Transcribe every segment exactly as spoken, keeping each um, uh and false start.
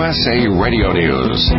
U S A Radio News.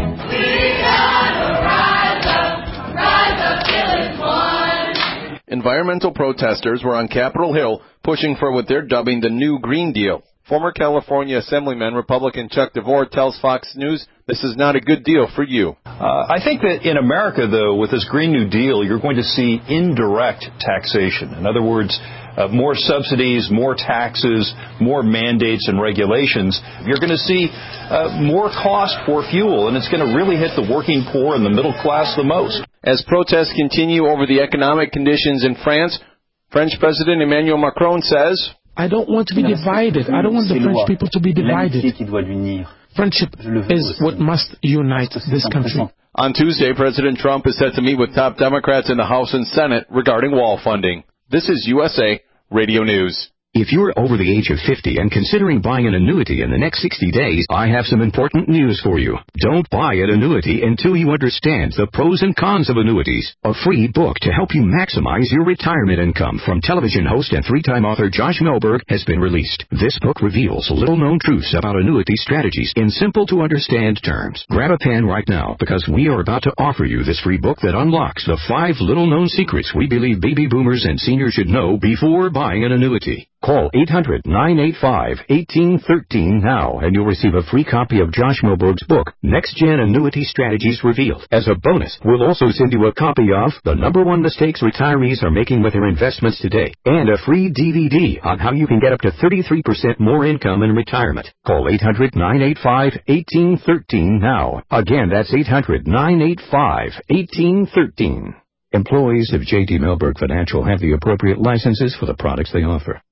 Environmental protesters were on Capitol Hill pushing for what they're dubbing the New Green Deal. Former California Assemblyman Republican Chuck DeVore tells Fox News this is not a good deal for you. Uh, I think that in America, though, with this Green New Deal, you're going to see indirect taxation. In other words, uh, more subsidies, more taxes, more mandates and regulations. You're going to see uh, more cost for fuel, and it's going to really hit the working poor and the middle class the most. As protests continue over the economic conditions in France, French President Emmanuel Macron says, I don't want to be divided. I don't want the French people to be divided. Friendship is what must unite this country. On Tuesday, President Trump is set to meet with top Democrats in the House and Senate regarding wall funding. This is U S A Radio News. If you're over the age of fifty and considering buying an annuity in the next sixty days, I have some important news for you. Don't buy an annuity until you understand the pros and cons of annuities. A free book to help you maximize your retirement income from television host and three-time author Josh Melberg has been released. This book reveals little-known truths about annuity strategies in simple-to-understand terms. Grab a pen right now because we are about to offer you this free book that unlocks the five little-known secrets we believe baby boomers and seniors should know before buying an annuity. Call eight hundred, nine eight five, one eight one three now, and you'll receive a free copy of Josh Melberg's book, Next Gen Annuity Strategies Revealed. As a bonus, we'll also send you a copy of The Number One Mistakes Retirees Are Making with Their Investments Today, and a free D V D on how you can get up to thirty-three percent more income in retirement. Call eight hundred, nine eight five, one eight one three now. Again, that's eight hundred, nine eight five, one eight one three. Employees of J D Melberg Financial have the appropriate licenses for the products they offer.